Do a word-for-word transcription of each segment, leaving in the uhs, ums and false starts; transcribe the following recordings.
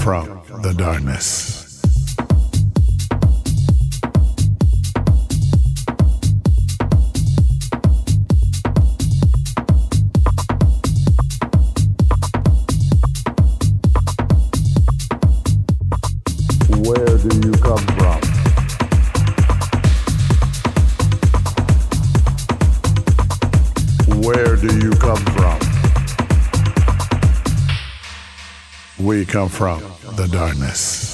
from the darkness. Where do you come from? Where do you come from? We come from the darkness.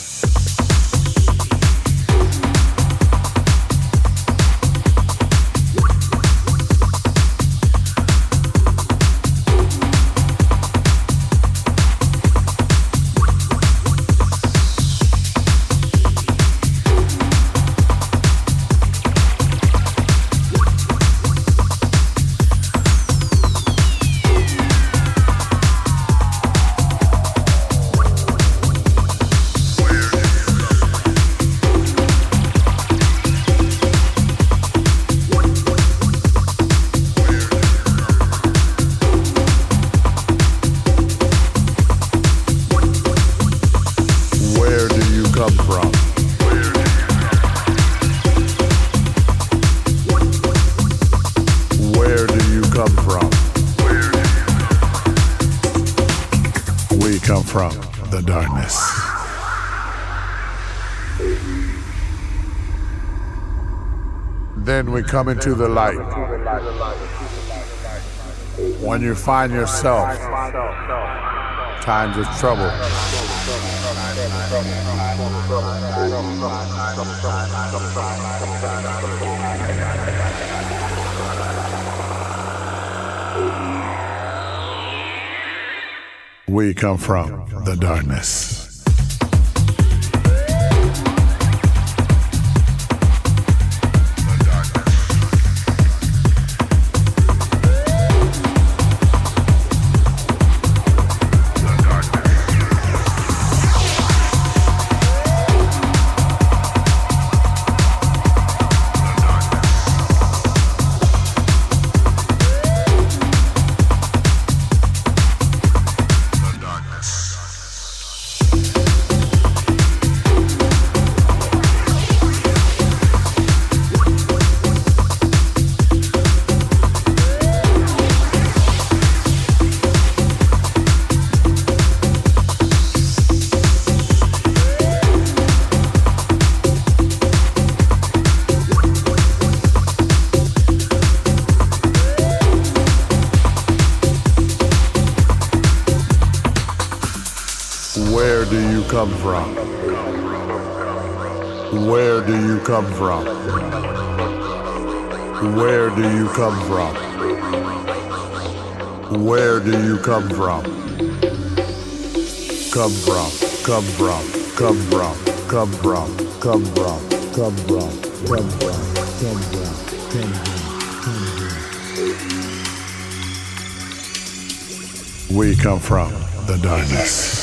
Come from the darkness. Then we come into the light. When you find yourself times of trouble, we come from the darkness. Where do you come from? Where do you come from? Where do you come from? Where do you come from? Come from, come from, come from, come from, come from, come from, come from, come from, come from. We come from the darkness.